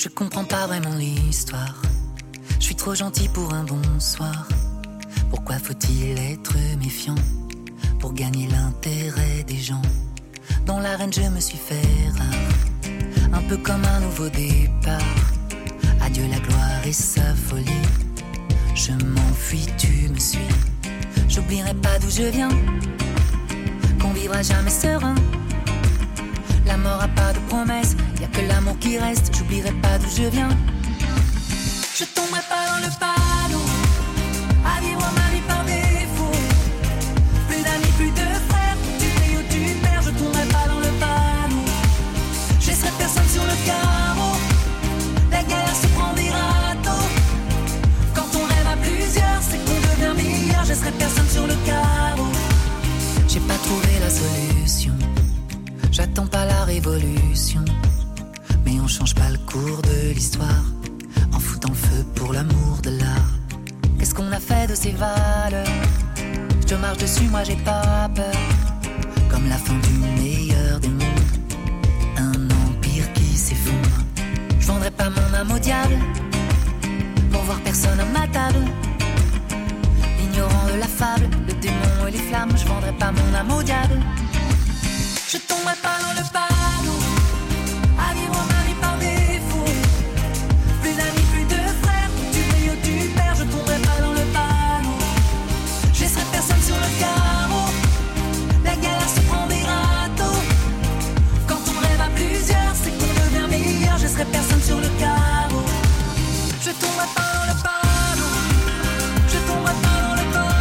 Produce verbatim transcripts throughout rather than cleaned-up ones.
Je comprends pas vraiment l'histoire. Je suis trop gentil pour un bonsoir. Pourquoi faut-il être méfiant pour gagner l'intérêt des gens? Dans l'arène je me suis fait rare, un peu comme un nouveau départ. Adieu la gloire et sa folie. Je m'enfuis, tu me suis. J'oublierai pas d'où je viens, qu'on vivra jamais serein. La mort a pas de promesse, y'a que l'amour qui reste. J'oublierai pas d'où je viens. Je tomberai pas dans le panneau à vivre ma vie par défaut. Plus d'amis, plus de frères, tu payes ou tu perds. Je tomberai pas dans le panneau. Je laisserai personne sur le carreau. La guerre se prend des râteaux. Quand on rêve à plusieurs, c'est qu'on devient meilleur. Je laisserai personne sur le carreau. J'ai pas trouvé la solution. J'attends pas la révolution, mais on change pas le cours de l'histoire en foutant le feu pour l'amour de l'art. Qu'est-ce qu'on a fait de ces valeurs? Je marche dessus, moi j'ai pas peur. Comme la fin du meilleur des mondes, un empire qui s'effondre. Je vendrai pas mon âme au diable pour voir personne à ma table. Ignorant de la fable, le démon et les flammes. Je vendrai pas mon âme au diable. Je tomberai pas dans le panneau à vivre ma vie par défaut. Plus d'amis, plus de frères, tu brilles ou tu perds. Je tomberai pas dans le panneau. Je laisserai personne sur le carreau. La galère se prend des râteaux. Quand on rêve à plusieurs, c'est qu'on devient meilleur. Je laisserai personne sur le carreau. Je tomberai pas dans le panneau. Je tomberai pas dans le panneau.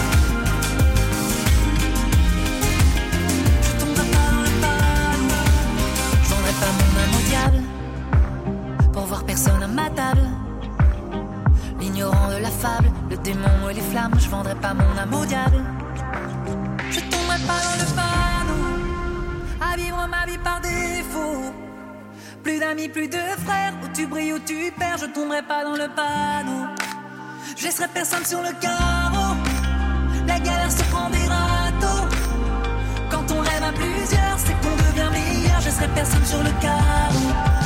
Pas mon âme au diable pour voir personne à ma table. L'ignorant de la fable, le démon et les flammes. Je vendrai pas mon âme au diable. Je tomberai pas dans le panneau à vivre ma vie par défaut. Plus d'amis, plus de frères, où tu brilles, où tu perds. Je tomberai pas dans le panneau. Je laisserai personne sur le carreau. La galère se prend des râteaux. Quand on rêve à plusieurs, c'est qu'on devient meilleur. Je laisserai personne sur le carreau.